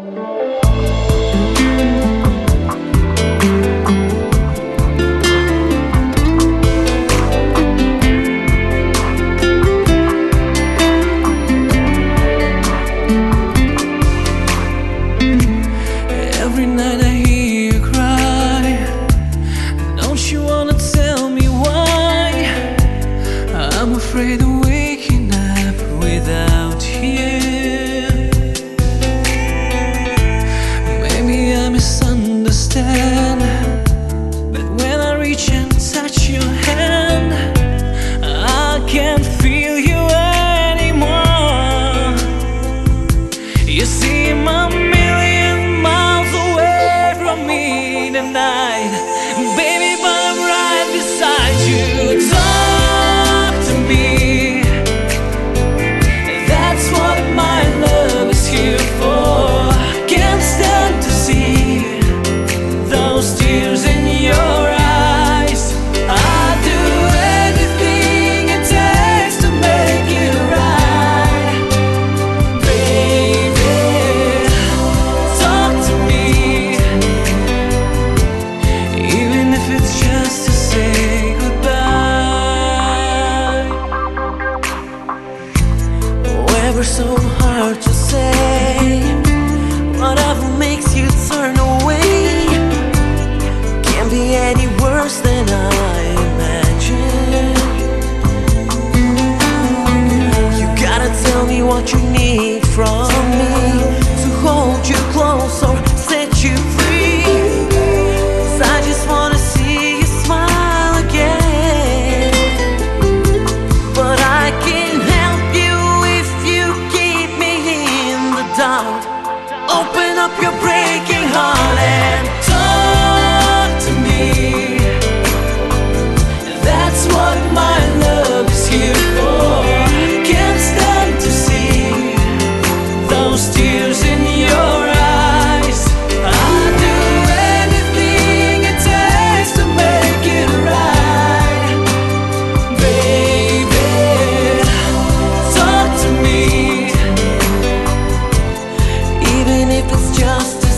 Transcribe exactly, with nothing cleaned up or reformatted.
Every night I hear you cry. Don't you wanna tell me why? I'm afraid of waking up without you. Maybe I misunderstand, but when I reach and touch your hand, I can't feel you anymore. You see, my tonight, baby, but I'm right beside you. Talk to me. That's what my love is here for. Can't stand to see those tears in your eyes. I'd do anything it takes to make it right. Baby, talk to me. It's just to say goodbye. Oh, ever so hard to say. Whatever makes you turn away can't be any worse than I imagined. You gotta tell me what you need from me to hold you close or set you free. 'Cause I just wanna open up your breaking heart and talk to me. That's what my love is here for. Can't stand to see those tears in your eyes. I'd do anything it takes to make it right. Baby, talk to me. Even if it's just